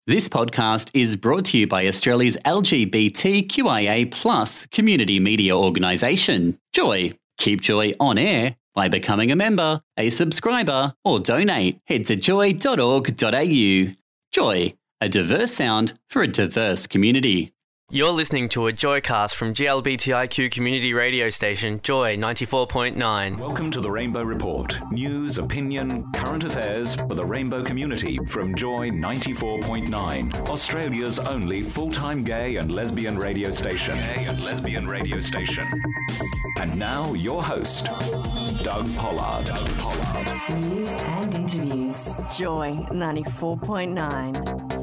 This podcast is brought to you by Australia's LGBTQIA+ community media organisation, Joy. Keep Joy on air by becoming a member, a subscriber, or donate. Head to joy.org.au. Joy, a diverse sound for a diverse community. You're listening to a Joycast from GLBTIQ community radio station Joy 94.9. Welcome to the Rainbow Report. News, opinion, current affairs for the rainbow community from Joy 94.9. Australia's only full-time gay and lesbian radio station. And now your host, Doug Pollard. News and interviews. Joy 94.9.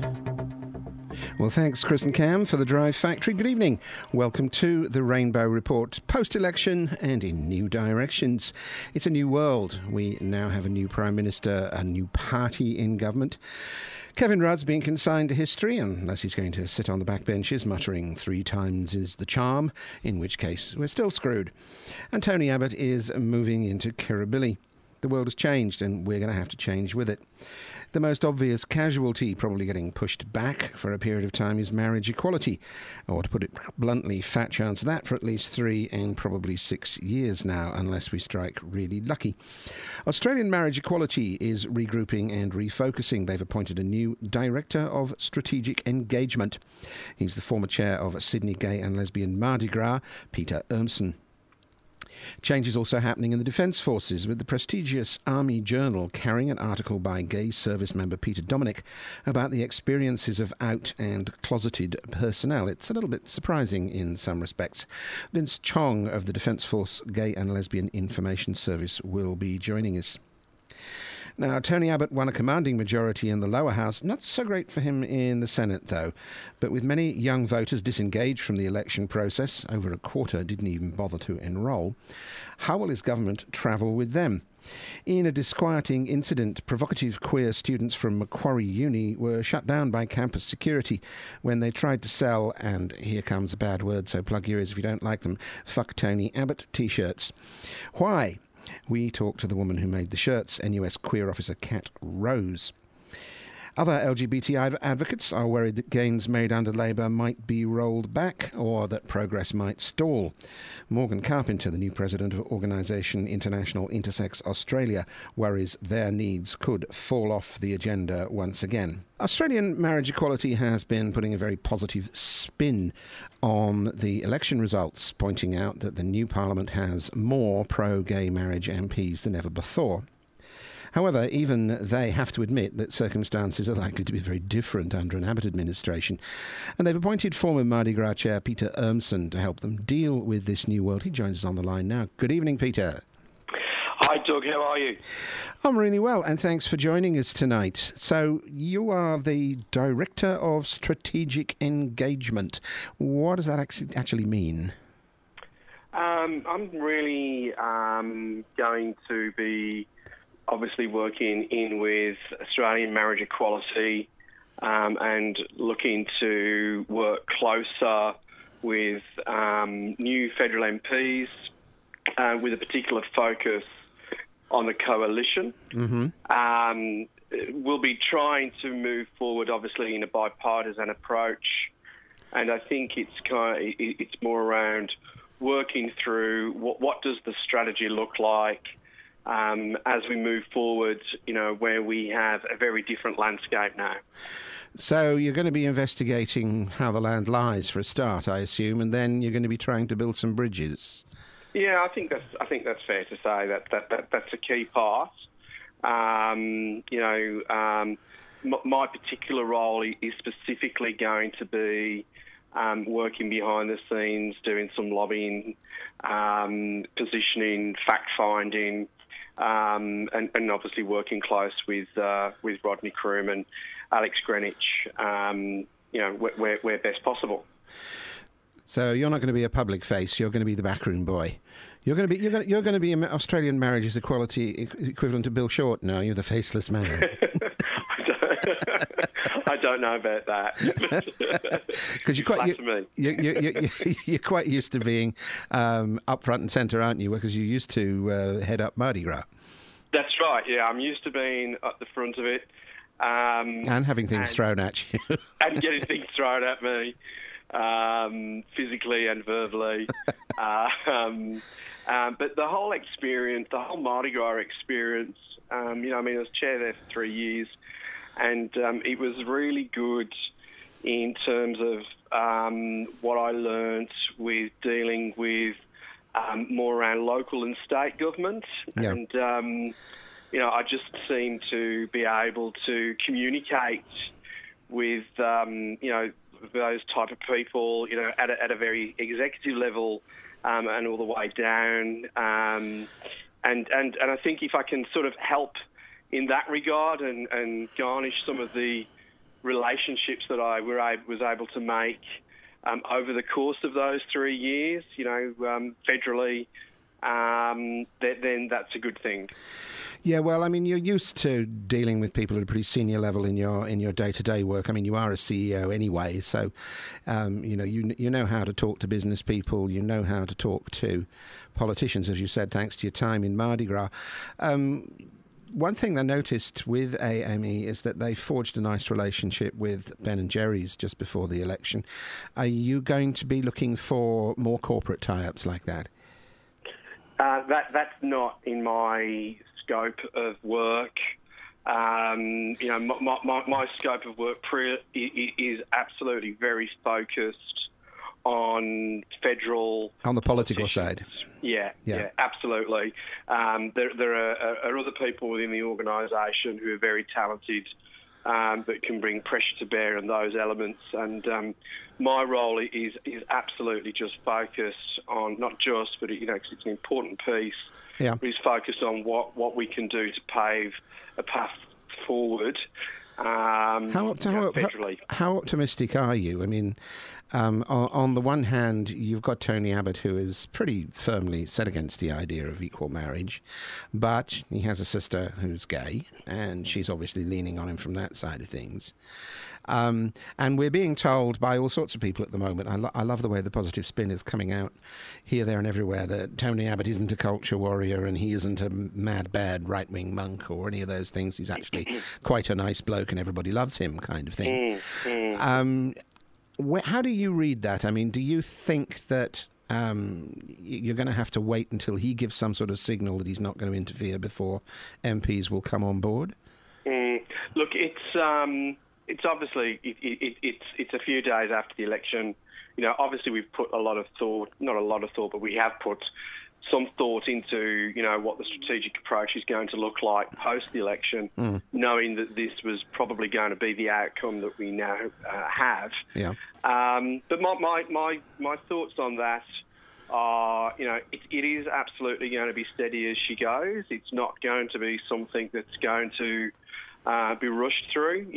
Well, thanks, Chris and Cam, for the Drive Factory. Good evening. Welcome to the Rainbow Report. Post-election and in new directions. It's a new world. We now have a new Prime Minister, a new party in government. Kevin Rudd's being consigned to history, unless he's going to sit on the backbenches muttering 3 times is the charm, in which case we're still screwed. And Tony Abbott is moving into Kirribilli. The world has changed, and we're going to have to change with it. The most obvious casualty, probably getting pushed back for a period of time, is marriage equality. Or to put it bluntly, fat chance of that for at least 3 and probably 6 years now, unless we strike really lucky. Australian marriage equality is regrouping and refocusing. They've appointed a new Director of Strategic Engagement. He's the former chair of Sydney Gay and Lesbian Mardi Gras, Peter Urmson. Change is also happening in the Defence Forces, with the prestigious Army Journal carrying an article by gay service member Peter Dominic about the experiences of out and closeted personnel. It's a little bit surprising in some respects. Vince Chong of the Defence Force Gay and Lesbian Information Service will be joining us. Now, Tony Abbott won a commanding majority in the lower house. Not so great for him in the Senate, though. But with many young voters disengaged from the election process, over a quarter didn't even bother to enrol, how will his government travel with them? In a disquieting incident, provocative queer students from Macquarie Uni were shut down by campus security when they tried to sell, and here comes a bad word, so plug your ears if you don't like them, Fuck Tony Abbott t-shirts. Why? We talked to the woman who made the shirts, NUS queer officer Kat Rose. Other LGBT advocates are worried that gains made under Labor might be rolled back or that progress might stall. Morgan Carpenter, the new president of organisation International Intersex Australia, worries their needs could fall off the agenda once again. Australian marriage equality has been putting a very positive spin on the election results, pointing out that the new parliament has more pro-gay marriage MPs than ever before. However, even they have to admit that circumstances are likely to be very different under an Abbott administration. And they've appointed former Mardi Gras chair Peter Urmson to help them deal with this new world. He joins us on the line now. Good evening, Peter. Hi, Doug. How are you? I'm really well, and thanks for joining us tonight. So you are the Director of Strategic Engagement. What does that actually mean? I'm really going to be obviously working in with Australian marriage equality and looking to work closer with new federal MPs with a particular focus on the coalition. Mm-hmm. We'll be trying to move forward, obviously, in a bipartisan approach, and I think it's more around working through what does the strategy look like as we move forward, where we have a very different landscape now. So you're going to be investigating how the land lies for a start, I assume, and then you're going to be trying to build some bridges. Yeah, I think that's fair to say that's a key part. My particular role is specifically going to be working behind the scenes, doing some lobbying, positioning, fact finding. And obviously working close with Rodney Croom and Alex Greenwich, where best possible. So you're not going to be a public face. You're going to be the backroom boy. You're going to be Australian marriage equality equivalent to Bill Short. No, you're the faceless man. I don't know about that. Because you're quite used to being up front and centre, aren't you? Because you used to head up Mardi Gras. That's right. Yeah, I'm used to being at the front of it. And having things thrown at you. And getting things thrown at me, physically and verbally. But the whole experience, the whole Mardi Gras experience, I was chair there for 3 years, and it was really good in terms of what I learnt with dealing with more around local and state government. Yeah. And, I just seem to be able to communicate with, those type of people, at a very executive level and all the way down. And I think if I can sort of help in that regard and garnish some of the relationships that I was able to make over the course of those 3 years, federally, then that's a good thing. Yeah, well, I mean, you're used to dealing with people at a pretty senior level in your day-to-day work. I mean, you are a CEO anyway, so you know how to talk to business people, you know how to talk to politicians, as you said, thanks to your time in Mardi Gras. One thing I noticed with AME is that they forged a nice relationship with Ben & Jerry's just before the election. Are you going to be looking for more corporate tie-ups like that? That's not in my scope of work. My scope of work is absolutely very focused on federal... On the political side. Yeah, absolutely. There are other people within the organisation who are very talented that can bring pressure to bear on those elements. And my role is absolutely just focused on, not just, but because it's an important piece, is focused on what we can do to pave a path forward. How optimistic are you? I mean, on the one hand, you've got Tony Abbott, who is pretty firmly set against the idea of equal marriage, but he has a sister who's gay, and she's obviously leaning on him from that side of things. And we're being told by all sorts of people at the moment, I love the way the positive spin is coming out here, there and everywhere, that Tony Abbott isn't a culture warrior and he isn't a mad, bad right-wing monk or any of those things. He's actually quite a nice bloke and everybody loves him kind of thing. How do you read that? I mean, do you think that you're going to have to wait until he gives some sort of signal that he's not going to interfere before MPs will come on board? Look, it's obviously it's a few days after the election. Obviously we've put but we have put some thought into what the strategic approach is going to look like post the election, knowing that this was probably going to be the outcome that we now have. Yeah. But my thoughts on that are, it is absolutely going to be steady as she goes. It's not going to be something that's going to be rushed through.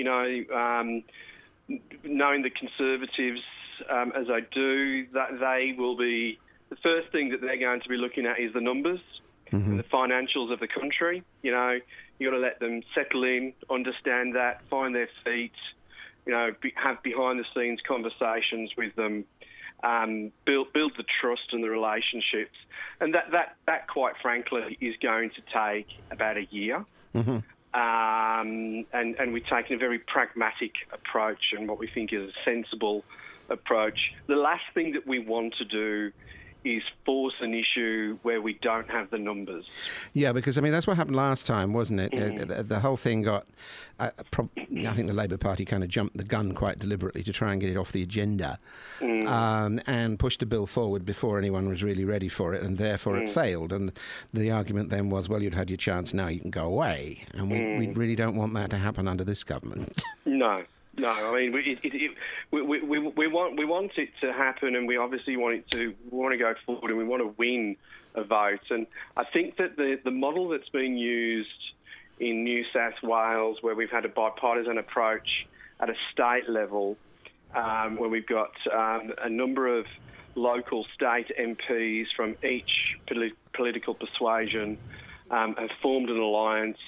Knowing the Conservatives as I do, that they will be, the first thing that they're going to be looking at is the numbers, the financials of the country. You've got to let them settle in, understand that, find their feet, have behind-the-scenes conversations with them, build the trust and the relationships. And that quite frankly, is going to take about a year. And we've taken a very pragmatic approach and what we think is a sensible approach. The last thing that we want to do is force an issue where we don't have the numbers. Yeah, because, I mean, that's what happened last time, wasn't it? The whole thing got... I think the Labour Party kind of jumped the gun quite deliberately to try and get it off the agenda and pushed a bill forward before anyone was really ready for it, and therefore it failed. And the argument then was, well, you'd had your chance, now you can go away. And we really don't want that to happen under this government. No, I mean, we want it to happen, and we obviously want to go forward, and we want to win a vote. And I think that the model that's been used in New South Wales, where we've had a bipartisan approach at a state level, where we've got a number of local state MPs from each political persuasion, have formed an alliance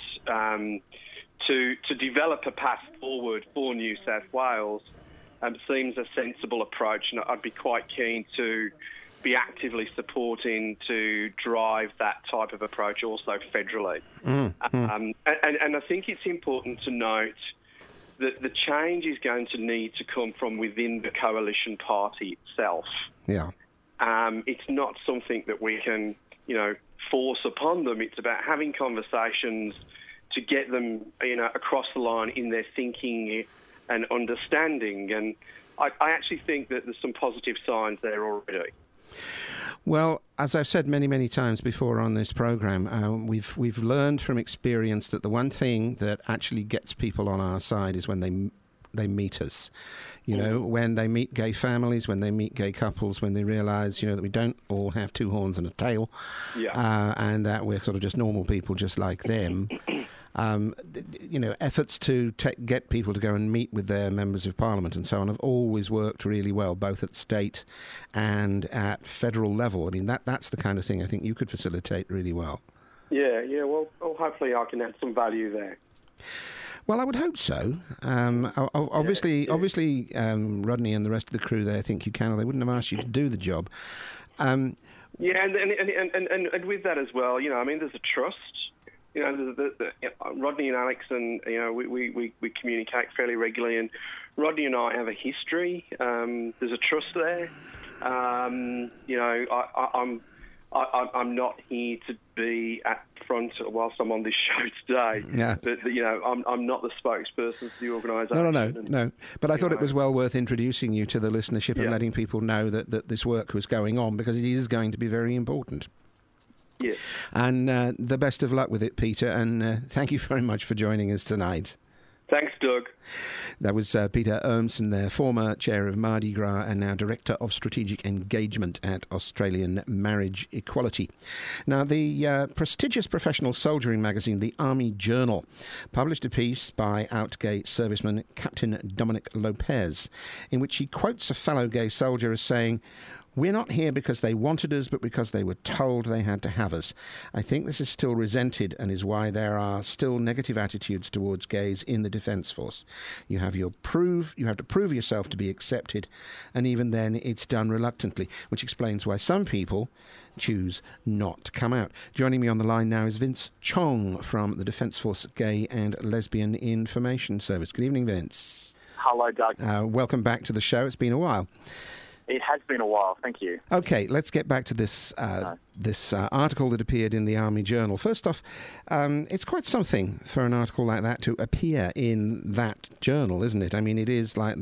to develop a path forward for New South Wales seems a sensible approach, and I'd be quite keen to be actively supporting to drive that type of approach also federally. And I think it's important to note the change is going to need to come from within the coalition party itself. Yeah. It's not something that we can, force upon them. It's about having conversations to get them, across the line in their thinking and understanding. And I actually think that there's some positive signs there already. Well, as I've said many, many times before on this program, we've learned from experience that the one thing that actually gets people on our side is when they meet us. When they meet gay families, when they meet gay couples, when they realise, that we don't all have two horns and a tail, and that we're sort of just normal people just like them. Efforts to get people to go and meet with their members of parliament and so on have always worked really well, both at state and at federal level. I mean, that's the kind of thing I think you could facilitate really well. Yeah. Well, hopefully I can add some value there. Well, I would hope so. Obviously, Rodney and the rest of the crew there think you can, or they wouldn't have asked you to do the job. And with that as well, there's a trust. Rodney and Alex and we communicate fairly regularly, and Rodney and I have a history. There's a trust there. I'm not here to be at front whilst I'm on this show today. Yeah. But I'm not the spokesperson for the organisation. No. But I thought it was well worth introducing you to the listenership and letting people know that this work was going on, because it is going to be very important. Yes. And the best of luck with it, Peter, and thank you very much for joining us tonight. Thanks, Doug. That was Peter Urmson there, former chair of Mardi Gras and now Director of Strategic Engagement at Australian Marriage Equality. Now, the prestigious professional soldiering magazine, the Army Journal, published a piece by out gay serviceman Captain Dominic Lopez, in which he quotes a fellow gay soldier as saying, "We're not here because they wanted us, but because they were told they had to have us. I think this is still resented and is why there are still negative attitudes towards gays in the Defence Force. You have to prove yourself to be accepted, and even then it's done reluctantly," which explains why some people choose not to come out. Joining me on the line now is Vince Chong from the Defence Force Gay and Lesbian Information Service. Good evening, Vince. Hello, Doug. Welcome back to the show. It's been a while. It has been a while, thank you. Okay, let's get back to this article that appeared in the Army Journal. First off, it's quite something for an article like that to appear in that journal, isn't it? I mean, it is like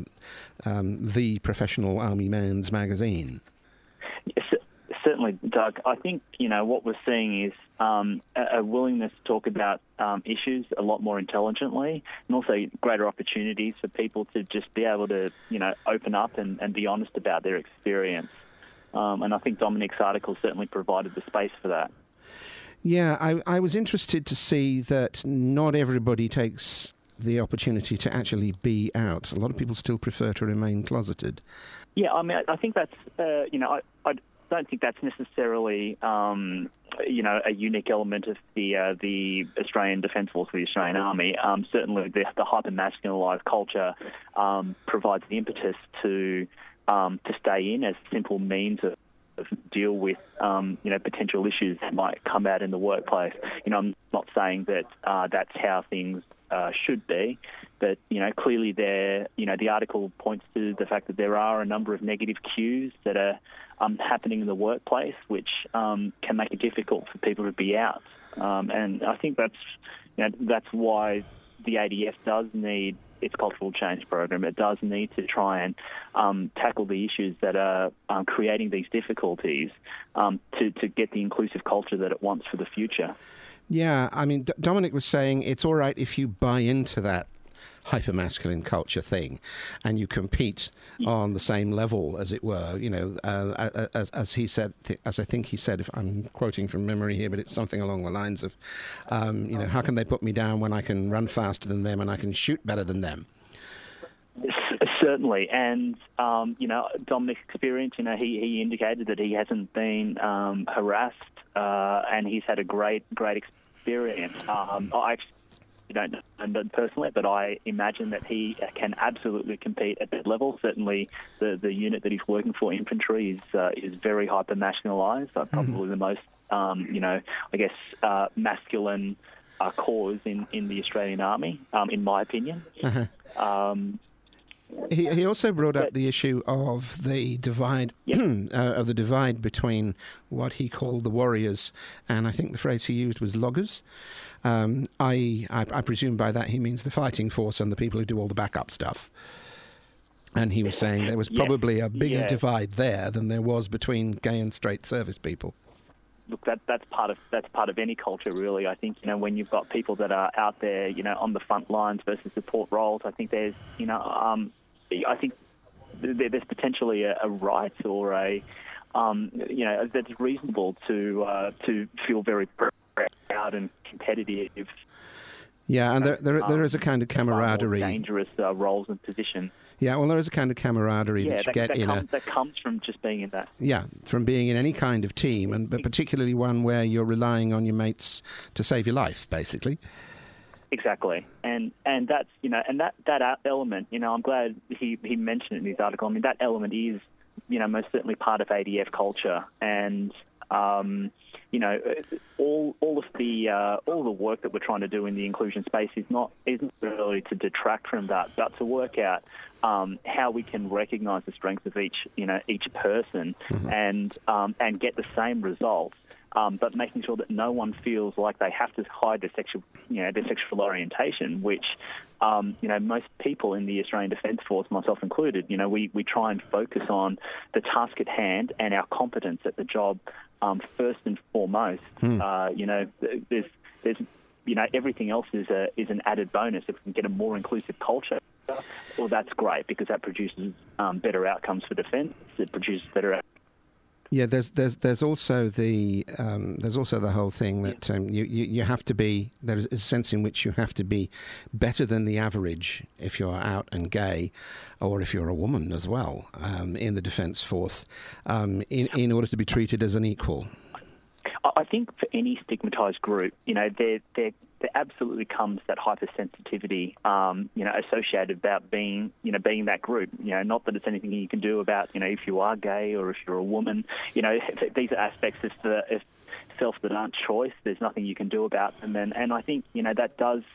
the professional Army man's magazine. Yes, certainly, Doug. I think, what we're seeing is a willingness to talk about issues a lot more intelligently, and also greater opportunities for people to just be able to, open up and be honest about their experience. And I think Dominic's article certainly provided the space for that. Yeah, I was interested to see that not everybody takes the opportunity to actually be out. A lot of people still prefer to remain closeted. Yeah, I mean, I think that's, I don't think that's necessarily, a unique element of the Australian Defence Force, the Australian Army. Certainly, the hyper-masculinised culture provides the impetus to stay in as a simple means of deal with, potential issues that might come out in the workplace. I'm not saying that that's how things should be, but, clearly the article points to the fact that there are a number of negative cues that are happening in the workplace, which can make it difficult for people to be out. And I think that's why the ADF does need its cultural change program. It does need to try and tackle the issues that are creating these difficulties to get the inclusive culture that it wants for the future. Yeah, I mean, Dominic was saying it's all right if you buy into that hyper-masculine culture thing and you compete on the same level, as it were, as he said, as I think he said, if I'm quoting from memory here, but it's something along the lines of, how can they put me down when I can run faster than them and I can shoot better than them? Certainly, and Dominic's experience, he indicated that he hasn't been harassed, and he's had a great experience. I actually don't know personally, but I imagine that he can absolutely compete at that level. Certainly, the unit that he's working for, infantry, is very hyper masculinized. Probably the most, masculine cause in the Australian Army, in my opinion. Uh-huh. He also brought up the issue of the divide between what he called the warriors, and I think the phrase he used was loggers. I presume by that he means the fighting force and the people who do all the backup stuff. And he was saying there was probably a bigger divide there than there was between gay and straight service people. Look, that's part of any culture, really. I think, when you've got people that are out there, on the front lines versus support roles, I think there's, I think there's potentially a right or a, that's reasonable to feel very proud and competitive. Yeah, and there is a kind of camaraderie. Dangerous roles and positions. Yeah, well, there is a kind of camaraderie that you get that comes from just being in that. Yeah, from being in any kind of team, but particularly one where you're relying on your mates to save your life, basically. Exactly, and that's that element. I'm glad he mentioned it in his article. I mean, that element is most certainly part of ADF culture, and all of the work that we're trying to do in the inclusion space isn't really to detract from that, but to work out how we can recognise the strengths of each person, mm-hmm. and get the same results. But making sure that no one feels like they have to hide their sexual orientation, which, most people in the Australian Defence Force, myself included, we try and focus on the task at hand and our competence at the job first and foremost. There's everything else is an added bonus. If we can get a more inclusive culture, well, that's great, because that produces better outcomes for defence. It produces better outcomes. Yeah, there's also the whole thing that you have to be. There is a sense in which you have to be better than the average if you're out and gay, or if you're a woman as well, in the Defence Force, in order to be treated as an equal. I think for any stigmatised group, there absolutely comes that hypersensitivity, associated about being that group. Not that it's anything you can do about, if you are gay or if you're a woman. These are aspects of self that aren't choice. There's nothing you can do about them, and I think that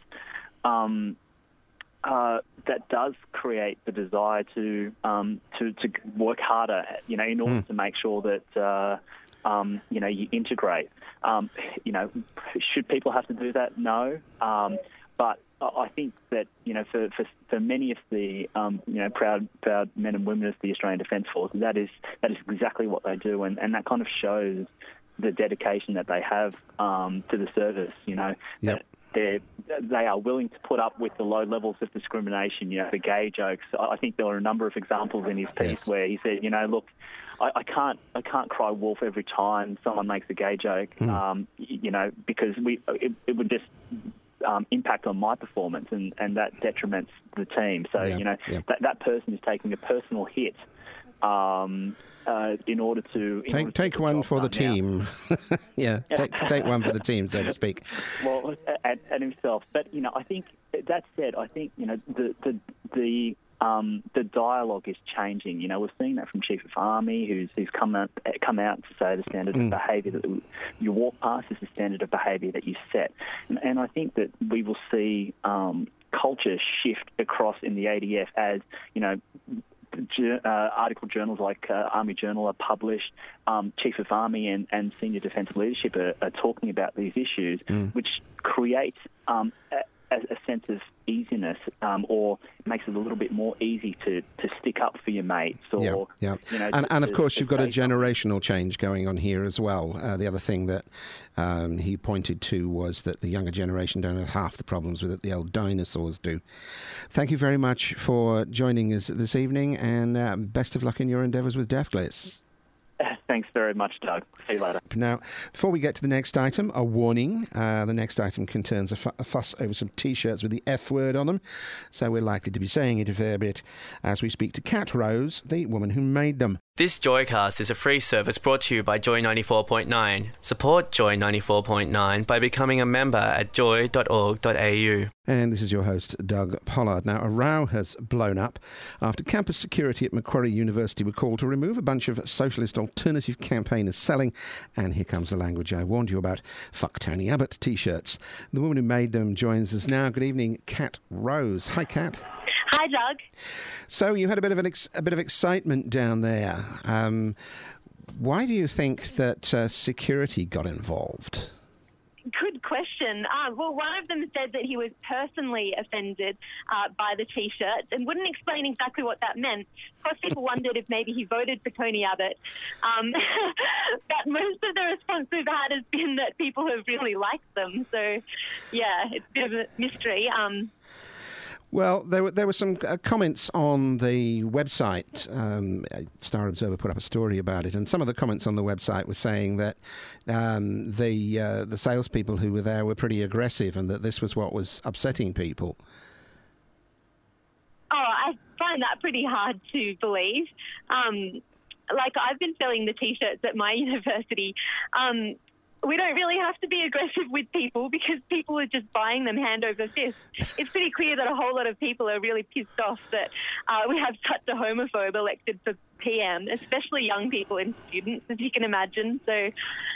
does create the desire to work harder, in order to make sure that. You integrate. Should people have to do that? No. But I think that, for many of the, proud men and women of the Australian Defence Force, that is exactly what they do, and that kind of shows the dedication that they have to the service. Yep. They are willing to put up with the low levels of discrimination, the gay jokes. I think there are a number of examples in his piece where he said, look, I can't cry wolf every time someone makes a gay joke, because it would just impact on my performance, and that detriments the team. So, that person is taking a personal hit in order to... Take one for the team. Take one for the team, so to speak. Well, and himself. But, I think, that said, the dialogue is changing. We're seeing that from Chief of Army, who's come out to say the standard of behaviour that you walk past is the standard of behaviour that you set. And I think that we will see culture shift across in the ADF as, article journals like Army Journal are published. Chief of Army and senior defence leadership are talking about these issues, which create a sense of easiness, or makes it a little bit more easy to stick up for your mates. Or, and of course, you've got a generational change going on here as well. The other thing that he pointed to was that the younger generation don't have half the problems with it the old dinosaurs do. Thank you very much for joining us this evening, and best of luck in your endeavours with Deafgliss. Thanks very much, Doug. See you later. Now, before we get to the next item, a warning. The next item concerns a fuss over some T-shirts with the F word on them, so we're likely to be saying it a fair bit as we speak to Kat Rose, the woman who made them. This Joycast is a free service brought to you by Joy 94.9. Support Joy 94.9 by becoming a member at joy.org.au. And this is your host, Doug Pollard. Now, a row has blown up after campus security at Macquarie University were called to remove a bunch of socialist alternative campaigners selling, and here comes the language I warned you about, fuck Tony Abbott t-shirts. The woman who made them joins us now. Good evening, Kat Rose. Hi, Kat. Hi, Doug. So you had a bit of excitement down there. Why do you think that security got involved? Good question. Well, one of them said that he was personally offended by the T-shirts and wouldn't explain exactly what that meant. Of course, people wondered if maybe he voted for Tony Abbott. But most of the response we've had has been that people have really liked them. So, yeah, it's a bit of a mystery. Well, there were some comments on the website. Star Observer put up a story about it, and some of the comments on the website were saying that the salespeople who were there were pretty aggressive, and that this was what was upsetting people. Oh, I find that pretty hard to believe. I've been selling the T-shirts at my university. We don't really have to be aggressive with people because people are just buying them hand over fist. It's pretty clear that a whole lot of people are really pissed off that we have such a homophobe elected for PM, especially young people and students, as you can imagine. So,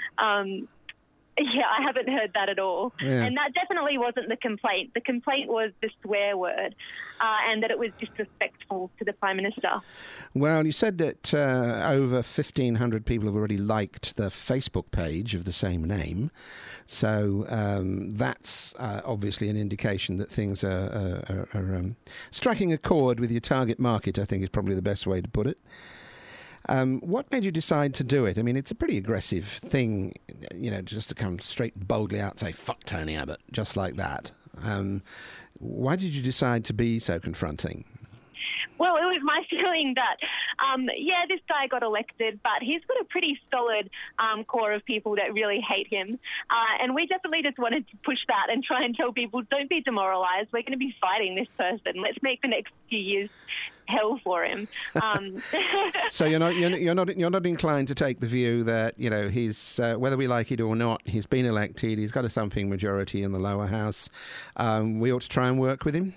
yeah, I haven't heard that at all. Yeah. And that definitely wasn't the complaint. The complaint was the swear word and that it was disrespectful to the Prime Minister. Well, you said that over 1,500 people have already liked the Facebook page of the same name. So that's obviously an indication that things are striking a chord with your target market, I think is probably the best way to put it. What made you decide to do it? I mean, it's a pretty aggressive thing, just to come straight boldly out and say, fuck Tony Abbott, just like that. Why did you decide to be so confronting? Well, it was my feeling that, this guy got elected, but he's got a pretty solid core of people that really hate him. And we definitely just wanted to push that and try and tell people, don't be demoralised. We're going to be fighting this person. Let's make the next few years hell for him. So you're not inclined to take the view that he's whether we like it or not, he's been elected. He's got a thumping majority in the lower house. We ought to try and work with him.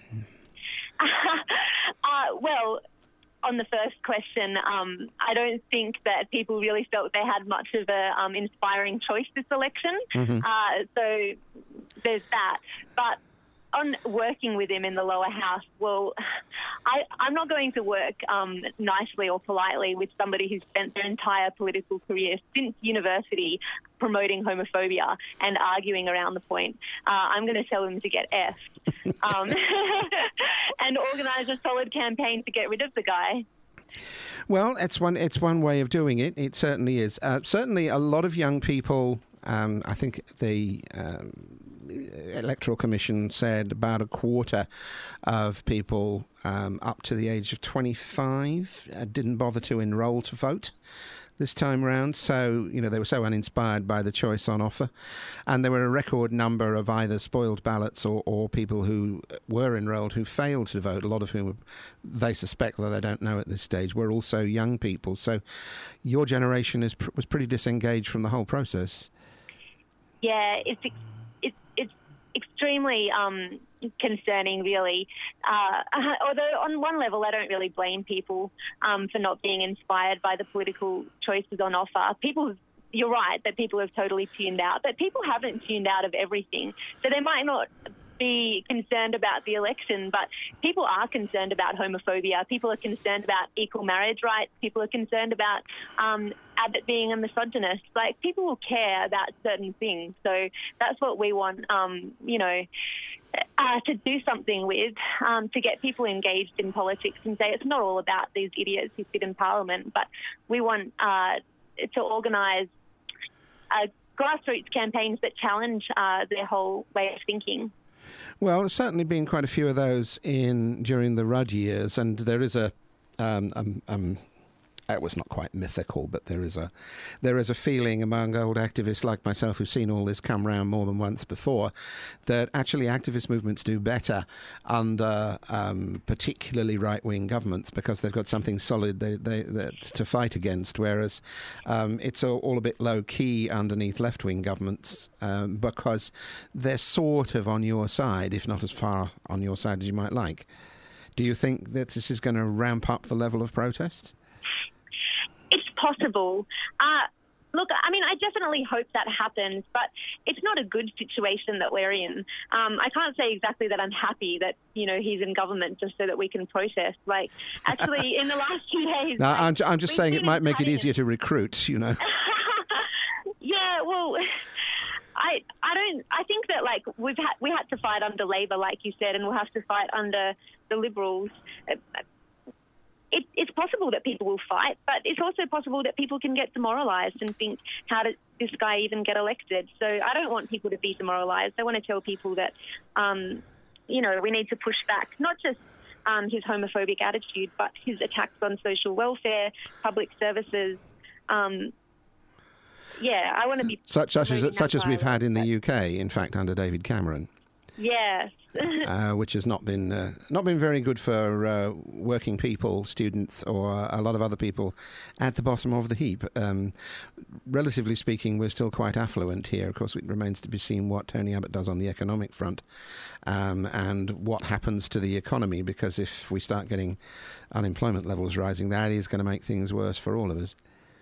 Well, on the first question, I don't think that people really felt they had much of a inspiring choice this election. Mm-hmm. So there's that. But on working with him in the lower house, well, I'm not going to work nicely or politely with somebody who's spent their entire political career since university promoting homophobia and arguing around the point. I'm going to tell him to get effed and organise a solid campaign to get rid of the guy. Well, it's one way of doing it. It certainly is. Certainly a lot of young people, I think the Electoral Commission said about a quarter of people up to the age of 25 didn't bother to enrol to vote this time round. So, they were so uninspired by the choice on offer. And there were a record number of either spoiled ballots or people who were enrolled who failed to vote, a lot of whom they suspect, though they don't know at this stage, were also young people. So your generation was pretty disengaged from the whole process. Yeah, it's extremely concerning, really. Although on one level, I don't really blame people for not being inspired by the political choices on offer. You're right that people have totally tuned out, but people haven't tuned out of everything. So they might not be concerned about the election, but people are concerned about homophobia. People are concerned about equal marriage rights. People are concerned about Abbott being a misogynist. Like, people will care about certain things. So that's what we want, to do something with, to get people engaged in politics and say it's not all about these idiots who sit in Parliament, but we want to organise grassroots campaigns that challenge their whole way of thinking. Well, there's certainly been quite a few of those during the Rudd years, and there is a it was not quite mythical, but there is a feeling among old activists like myself who've seen all this come round more than once before, that actually activist movements do better under particularly right-wing governments because they've got something solid to fight against, whereas it's all a bit low-key underneath left-wing governments because they're sort of on your side, if not as far on your side as you might like. Do you think that this is going to ramp up the level of protests? It's possible. Look, I mean, I definitely hope that happens, but it's not a good situation that we're in. I can't say exactly that I'm happy that, he's in government just so that we can protest. Like, actually, in the last 2 days... No, I'm just saying it might make it easier to recruit, Yeah, well... I think that, like, we had to fight under Labor, like you said, and we'll have to fight under the Liberals. It's possible that people will fight, but it's also possible that people can get demoralised and think, how did this guy even get elected? So I don't want people to be demoralised. I want to tell people that, we need to push back, not just his homophobic attitude, but his attacks on social welfare, public services. I want to be... Such as we've had in the UK, in fact, under David Cameron. Yes. Which has not been very good for working people, students, or a lot of other people at the bottom of the heap. Relatively speaking, we're still quite affluent here. Of course, it remains to be seen what Tony Abbott does on the economic front and what happens to the economy, because if we start getting unemployment levels rising, that is going to make things worse for all of us.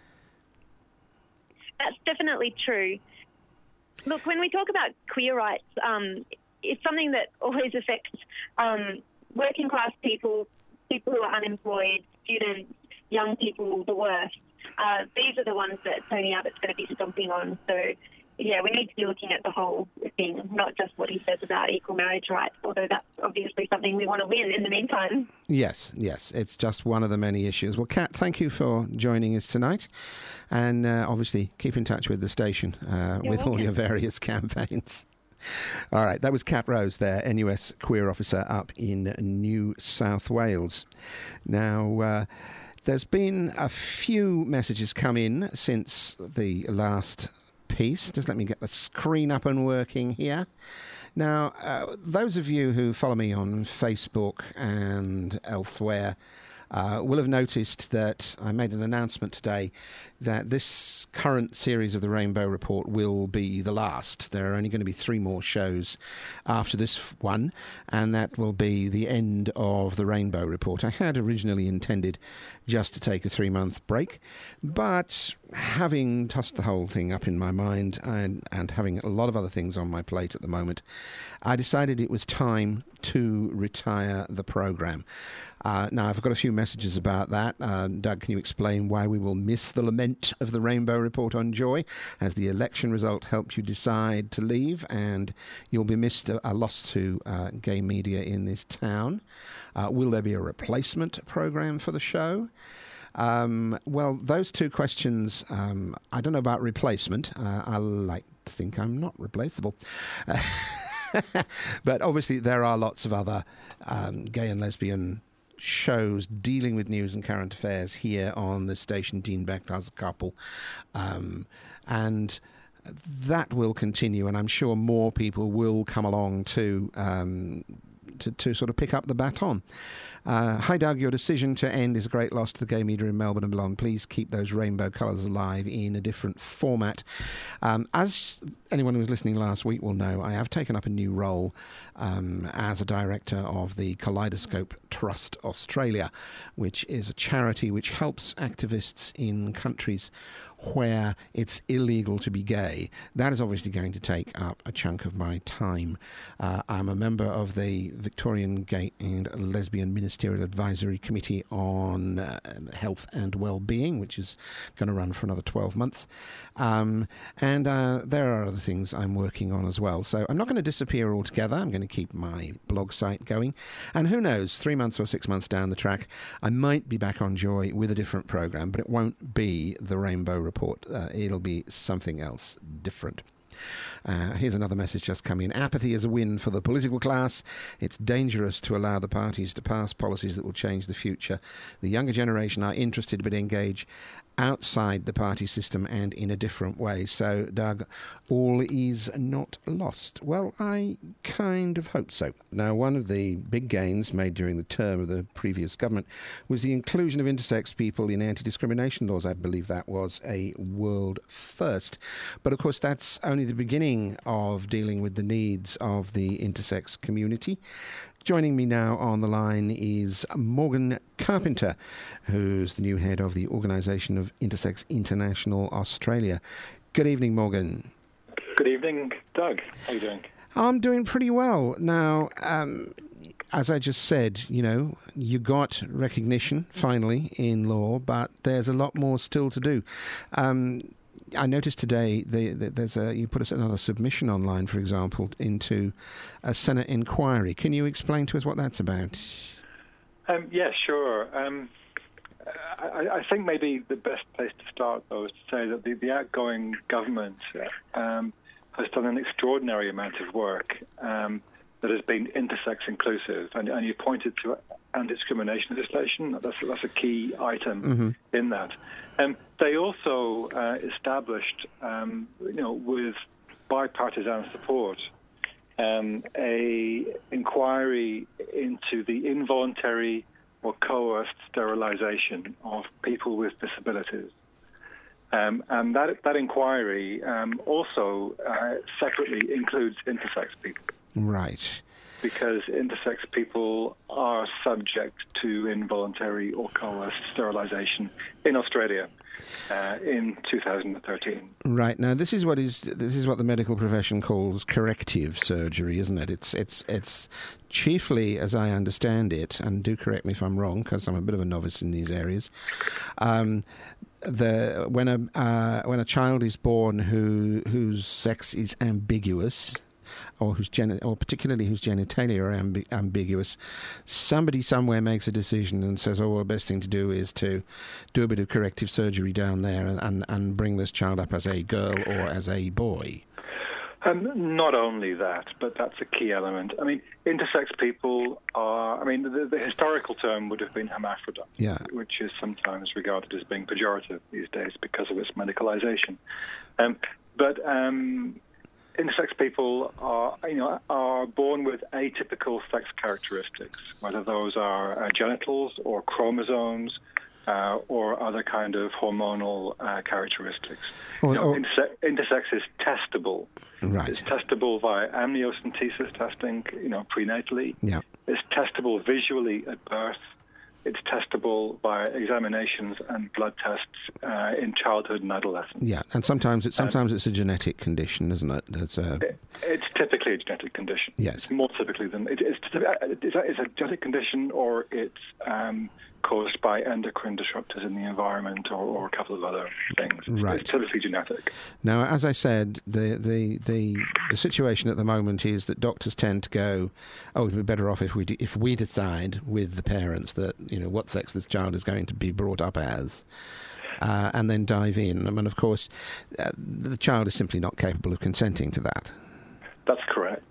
That's definitely true. Look, when we talk about queer rights, it's something that always affects working class people, people who are unemployed, students, young people the worst. These are the ones that Tony Abbott's going to be stomping on. So, yeah, we need to be looking at the whole thing, not just what he says about equal marriage rights, although that's obviously something we want to win in the meantime. Yes, it's just one of the many issues. Well, Kat, thank you for joining us tonight, and obviously keep in touch with the station with all your various campaigns. All right, that was Kat Rose there, NUS Queer Officer up in New South Wales. Now, there's been a few messages come in since the last piece. Just let me get the screen up and working here. Now, those of you who follow me on Facebook and elsewhere will have noticed that I made an announcement today that this current series of the Rainbow Report will be the last. There are only going to be 3 more shows after this one, and that will be the end of the Rainbow Report. I had originally intended just to take a 3-month break, but having tossed the whole thing up in my mind and having a lot of other things on my plate at the moment, I decided it was time to retire the programme. Now, I've got a few messages about that. Doug, can you explain why we will miss the lament of the Rainbow Report on Joy as the election result helped you decide to leave, and you'll be missed a loss to gay media in this town? Will there be a replacement programme for the show? Well, those 2 questions, I don't know about replacement. I like to think I'm not replaceable. But obviously there are lots of other gay and lesbian shows dealing with news and current affairs here on the station. Dean Beck does a couple. And that will continue, and I'm sure more people will come along to sort of pick up the baton. Hi, Doug. Your decision to end is a great loss to the gay media in Melbourne and beyond. Please keep those rainbow colours alive in a different format. As anyone who was listening last week will know, I have taken up a new role as a director of the Kaleidoscope Trust Australia, which is a charity which helps activists in countries where it's illegal to be gay. That is obviously going to take up a chunk of my time. I'm a member of the Victorian Gay and Lesbian Ministerial Advisory Committee on Health and Wellbeing, which is going to run for another 12 months. And there are other things I'm working on as well. So I'm not going to disappear altogether. I'm going to keep my blog site going. And who knows, 3 months or 6 months down the track, I might be back on Joy with a different programme, but it won't be the Rainbow Report. It'll be something else different. Here's another message just come in. Apathy is a win for the political class. It's dangerous to allow the parties to pass policies that will change the future. The younger generation are interested but engage outside the party system and in a different way. So, Doug, all is not lost. Well, I kind of hope so. Now, one of the big gains made during the term of the previous government was the inclusion of intersex people in anti-discrimination laws. I believe that was a world first. But, of course, that's only the beginning of dealing with the needs of the intersex community. Joining me now on the line is Morgan Carpenter, who's the new head of the Organisation of Intersex International Australia. Good evening, Morgan. Good evening, Doug. How are you doing? I'm doing pretty well. Now, as I just said, you got recognition, finally, in law, but there's a lot more still to do. I noticed today you put another submission online, for example, into a Senate inquiry. Can you explain to us what that's about? Yeah, sure. I think maybe the best place to start, though, is to say that the outgoing government has done an extraordinary amount of work that has been intersex inclusive, and you pointed to anti-discrimination legislation. That's a key item in that. They also established, with bipartisan support, a inquiry into the involuntary or coerced sterilization of people with disabilities. And that inquiry also separately includes intersex people. Right. Because intersex people are subject to involuntary or coerced sterilization in Australia in 2013. Right. Now, this is what the medical profession calls corrective surgery, isn't it? It's chiefly, as I understand it, and do correct me if I'm wrong, because I'm a bit of a novice in these areas. When a child is born whose sex is ambiguous, or particularly whose genitalia are ambiguous, somebody somewhere makes a decision and says, the best thing to do is to do a bit of corrective surgery down there and bring this child up as a girl or as a boy. Not only that, but that's a key element. I mean, intersex people are, the historical term would have been hermaphrodite, which is sometimes regarded as being pejorative these days because of its medicalization. But intersex people are born with atypical sex characteristics, whether those are genitals or chromosomes or other kind of hormonal characteristics. Intersex is testable. Right. It's testable via amniocentesis testing, prenatally. Yeah. It's testable visually at birth. It's testable by examinations and blood tests in childhood and adolescence. Yeah, and sometimes it's a genetic condition, isn't it? It's typically a genetic condition. Yes, more typically than it's a genetic condition, or it's caused by endocrine disruptors in the environment, or a couple of other things. Right. It's typically genetic. Now, as I said, the situation at the moment is that doctors tend to go, it'd be better off if we decide with the parents that what sex this child is going to be brought up as, and then dive in. And of course, the child is simply not capable of consenting to that. That's correct.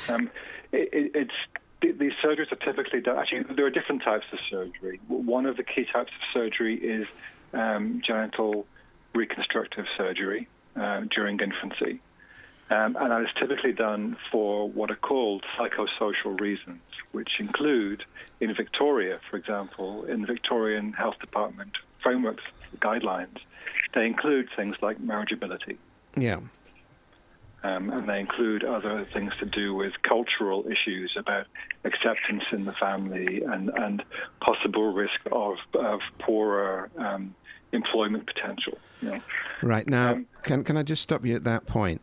These surgeries are typically done. Actually, there are different types of surgery. One of the key types of surgery is genital reconstructive surgery during infancy. And that is typically done for what are called psychosocial reasons, which include, in Victoria, for example, in the Victorian Health Department frameworks guidelines, they include things like marriageability. Yeah. And they include other things to do with cultural issues about acceptance in the family and possible risk of poorer employment potential. Right. Now, can I just stop you at that point?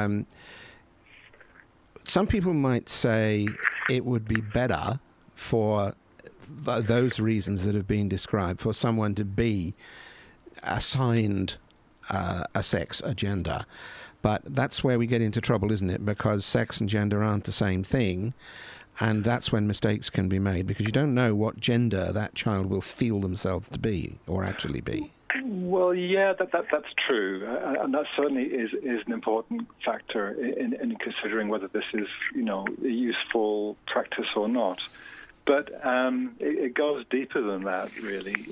Some people might say it would be better for those reasons that have been described, for someone to be assigned a sex, a gender. But that's where we get into trouble, isn't it? Because sex and gender aren't the same thing, and that's when mistakes can be made, because you don't know what gender that child will feel themselves to be or actually be. Well, yeah, that's true, and that certainly is an important factor in considering whether this is, a useful practice or not. But it goes deeper than that, really.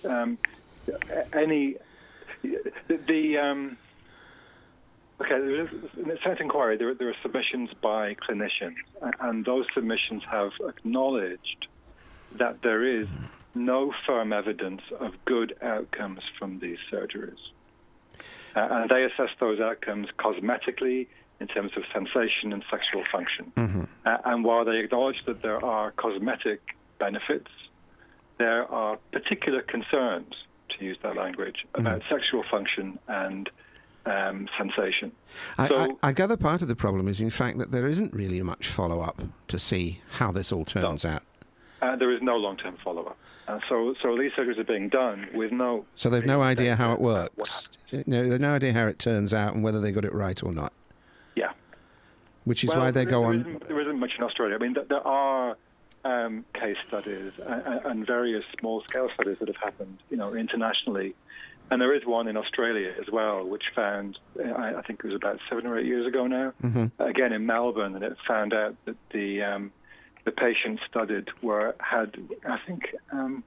In the Senate inquiry, there are submissions by clinicians, and those submissions have acknowledged that there is no firm evidence of good outcomes from these surgeries. And they assess those outcomes cosmetically in terms of sensation and sexual function. Mm-hmm. And while they acknowledge that there are cosmetic benefits, there are particular concerns, to use that language, about sexual function and sensation. I gather part of the problem is, in fact, that there isn't really much follow-up to see how this all turns out. There is no long-term follow-up. So these surgeries are being done with no... So they've no idea how it works. They've no idea how it turns out and whether they got it right or not. Yeah. Which is why they go on... There isn't much in Australia. I mean, there are case studies and various small-scale studies that have happened, internationally. And there is one in Australia as well, which found, I think it was about 7 or 8 years ago now, again in Melbourne, and it found out that the patients studied had I think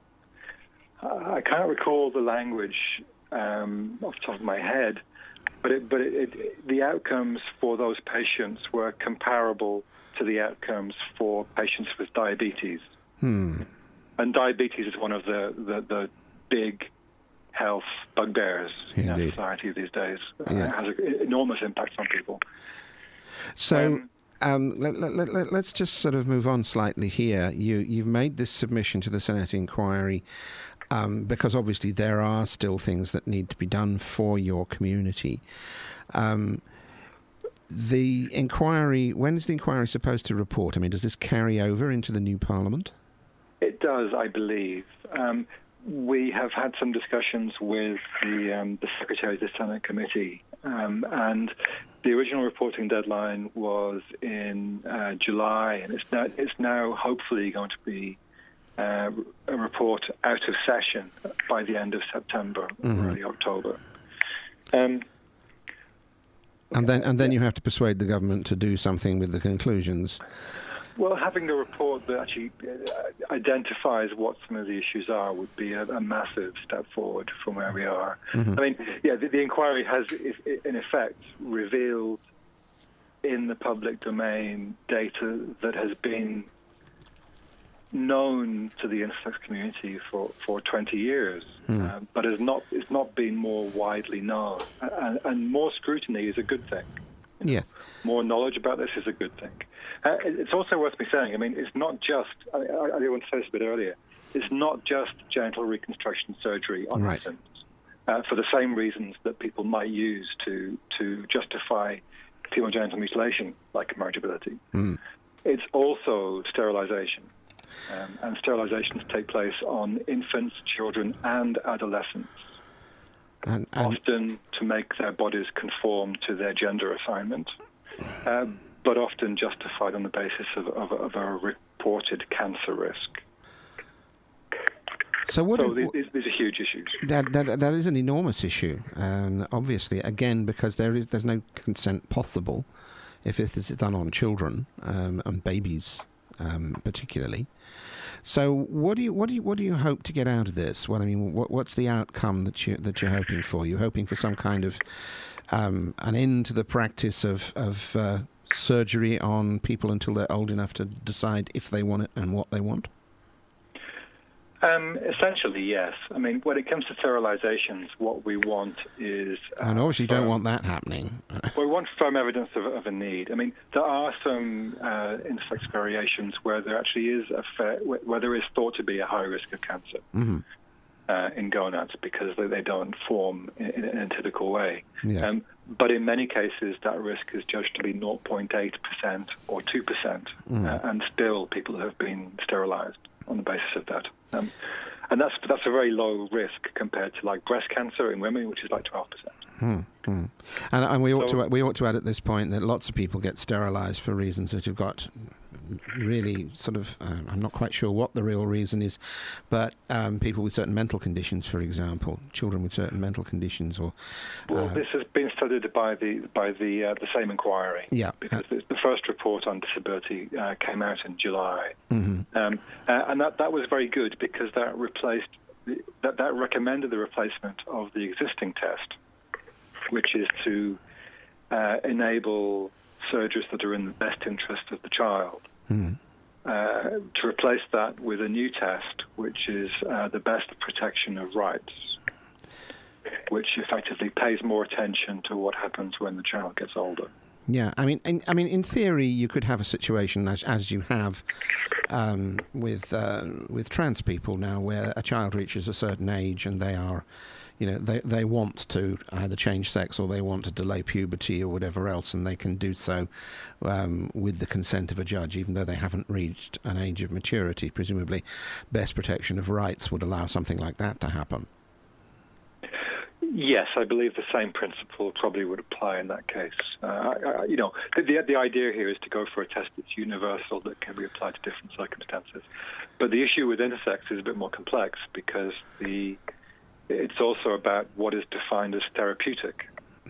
I can't recall the language off the top of my head, but the outcomes for those patients were comparable to the outcomes for patients with diabetes. And diabetes is one of the big health bugbears in our society these days. It has an enormous impact on people. So let's just sort of move on slightly here. You've made this submission to the Senate inquiry because obviously there are still things that need to be done for your community. The inquiry, when is the inquiry supposed to report? I mean, does this carry over into the new Parliament? It does, I believe. We have had some discussions with the Secretary of the Senate Committee, and the original reporting deadline was in July, and it's now hopefully going to be a report out of session by the end of September, early October. And then you have to persuade the government to do something with the conclusions. Well, having a report that actually identifies what some of the issues are would be a massive step forward from where we are. I mean, the inquiry has, in effect, revealed in the public domain data that has been known to the intersex community for 20 years, but it's not been more widely known. And more scrutiny is a good thing. Yes. More knowledge about this is a good thing. It's also worth me saying, I mean, it's not just, I did want to say this a bit earlier, it's not just genital reconstruction surgery on infants, for the same reasons that people might use to justify female genital mutilation, like marriageability. It's also sterilization. And sterilizations take place on infants, children, and adolescents. And often to make their bodies conform to their gender assignment, but often justified on the basis of a reported cancer risk. These are huge issues. That is an enormous issue, obviously, again, because there's no consent possible if this is done on children and babies, particularly. So, what do you hope to get out of this? Well, I mean, what's the outcome that you're hoping for? You're hoping for some kind of an end to the practice of surgery on people until they're old enough to decide if they want it and what they want? Essentially, yes. I mean, when it comes to sterilizations, what we want is... and obviously you don't want that happening. We want firm evidence of a need. I mean, there are some intersex variations where there actually is where there is thought to be a high risk of cancer in gonads because they don't form in a typical way. Yeah. But in many cases, that risk is judged to be 0.8% or 2%, and still people have been sterilized on the basis of that. And that's a very low risk compared to like breast cancer in women, which is like 12%. And we ought to add at this point that lots of people get sterilized for reasons that have got really sort of, I'm not quite sure what the real reason is, but people with certain mental conditions, for example, children with certain mental conditions, or this has been studied by the same inquiry. Yeah, because the first report on disability came out in July, mm-hmm. And that was very good because that recommended the replacement of the existing test, which is to enable surgeries that are in the best interest of the child. To replace that with a new test, which is the best protection of rights, which effectively pays more attention to what happens when the child gets older. Yeah, I mean, in theory, you could have a situation as you have with trans people now, where a child reaches a certain age and they are, they want to either change sex or they want to delay puberty or whatever else, and they can do so with the consent of a judge, even though they haven't reached an age of maturity. Presumably, best protection of rights would allow something like that to happen. Yes, I believe the same principle probably would apply in that case. The idea here is to go for a test that's universal, that can be applied to different circumstances. But the issue with intersex is a bit more complex because it's also about what is defined as therapeutic.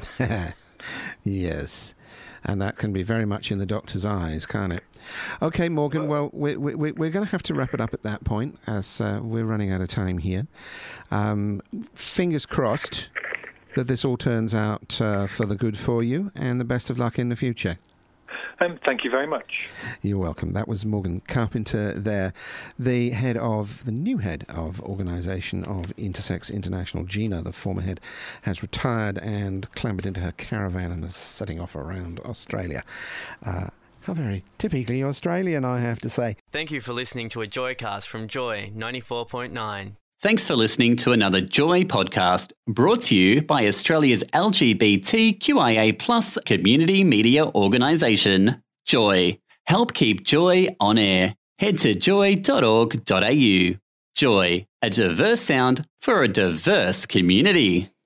Yes, and that can be very much in the doctor's eyes, can't it? Okay, Morgan, well, we're going to have to wrap it up at that point, as we're running out of time here. Fingers crossed that this all turns out for the good for you, and the best of luck in the future. Thank you very much. You're welcome. That was Morgan Carpenter there, the new head of organisation of Intersex International. Gina, the former head, has retired and clambered into her caravan and is setting off around Australia. How very typically Australian, I have to say. Thank you for listening to a Joycast from Joy 94.9. Thanks for listening to another Joy podcast brought to you by Australia's LGBTQIA+ community media organisation, Joy. Help keep Joy on air. Head to joy.org.au. Joy, a diverse sound for a diverse community.